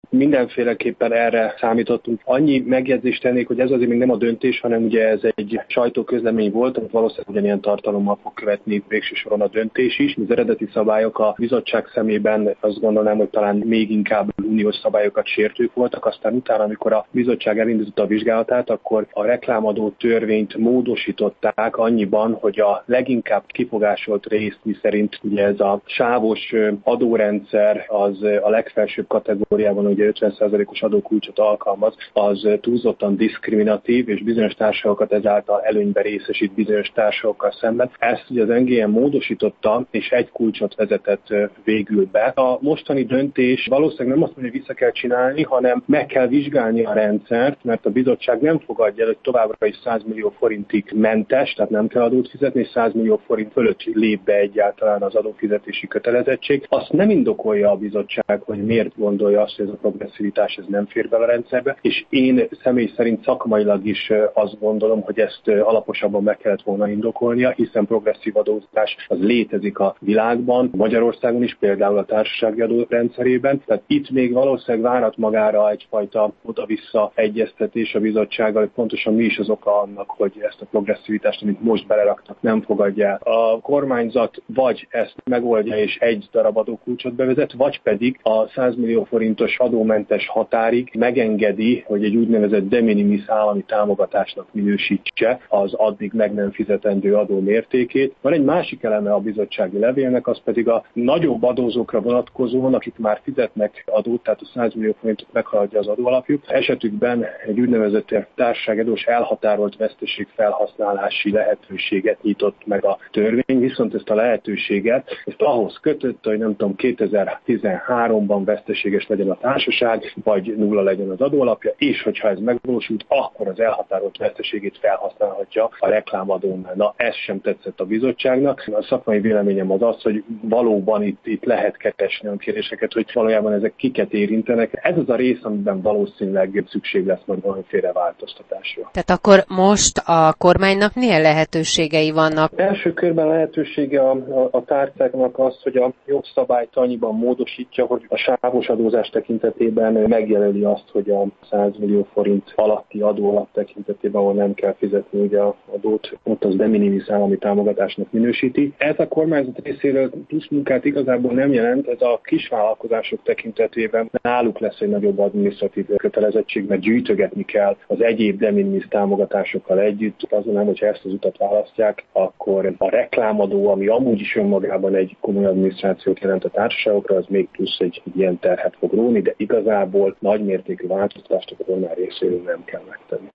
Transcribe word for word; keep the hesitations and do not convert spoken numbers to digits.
mindenféleképpen erre számítottunk. Annyi megjegyzést tennék, hogy ez azért még nem a döntés, hanem ugye ez egy sajtóközlemény volt, amit valószínűleg ugyanilyen tartalommal fog követni végső soron a döntés is. Az eredeti szabályok a bizottság szemében azt gondolnám, hogy talán még inkább uniós szabályokat sértők voltak, aztán utána, amikor a bizottság elindította a vizsgálatát, akkor a reklámadó törvényt módosították annyiban, hogy a leginkább kifogásolt részt, miszerint ugye ez a sávos adórendszer az a legfelsőbb kategóriában ugye ötven százalékos adókulcsot alkalmaz, az túlzottan diszkriminatív, és bizonyos társaságokat ezáltal előnybe részesít bizonyos társaságokkal szemben. Ezt ugye az en gé em módosította, és egy kulcsot vezetett végül be. A mostani döntés valószínűleg nem azt mondja, hogy vissza kell csinálni, hanem meg kell vizsgálni a rendszert, mert a bizottság nem fogadja el, hogy továbbra is száz millió forintig mentes, tehát nem kell adót fizetni, és száz millió forint fölött lép be egyáltalán az adófizetési kötelezettség. Azt nem indokolja a bizottság, hogy miért gondolja azt, hogy ez a progresszivitás ez nem fér be a rendszerbe, és én személy szerint szakmailag is azt gondolom, hogy ezt alaposabban meg kellett volna indokolnia, hiszen progresszív adózás az létezik a világban, Magyarországon is, például a társasági adó rendszerében. Tehát itt még valószínűleg várat magára egyfajta oda-vissza egyeztetés a bizottsággal, hogy pontosan mi is az oka annak, hogy ezt a progresszivitást, amit most beleraktak, nem fogadja el. A kormányzat vagy ezt megoldja és egy darab adókulcsot bevezet, vagy pedig a száz millió forintos adómentes határig megengedi, hogy egy úgynevezett de minimis állami támogatásnak minősítse az addig meg nem fizetendő adó mértékét. Van egy másik eleme a bizottsági levélnek, az pedig a nagyobb adózókra vonatkozóan, akik már fizetnek adót, tehát a száz millió forintot meghaladja az adóalapjuk. Esetükben egy úgynevezett társaságedős elhatárolt veszteség felhasználási lehetőséget nyitott meg a törvény, viszont ezt a lehetőséget ezt ahhoz kötötte, hogy nem tudom, kétezer-tizenháromban veszteséges legyen a társaság, vagy nulla legyen az adóalapja, és hogyha ez megvalósult, akkor az elhatárolt veszteségét felhasználhatja a reklámadónál. Na, ez sem tetszett a bizottságnak. A szakmai véleményem az az, hogy valóban itt, itt lehet keresni olyan kérdéseket, hogy valójában ezek kiket érintenek. Ez az a rész, amiben valószínűleg szükség lesz majd valamiféle változtatásra. Tehát akkor most a kormánynak milyen lehetőségei vannak? Első körben lehetősége a, a, a tárcáknak az, hogy a jogszabályt annyiban módosítja, hogy a sávos adózás tekintetében megjelöli azt, hogy a száz millió forint alatti adóalap tekintetében, ahol nem kell fizetni ugye a adót, ott az de minimis állami támogatásnak minősíti. Ez a kormányzat részéről plusz munkát igazából nem jelent, ez a kisvállalkozások tekintetében náluk lesz egy nagyobb adminisztratív kötelezettség, mert gyűjtögetni kell az egyéb de minimis támogatásokkal együtt. Azt mondanám, hogyha ezt az utat választják, akkor a reklámadó, ami amúgy is önmagában egy komoly adminisztrációt jelent a társaságokra, az még plusz egy ilyen terhet fog róni, de igazából nagymértékű változtatást a kormány részéről nem kell megtenni.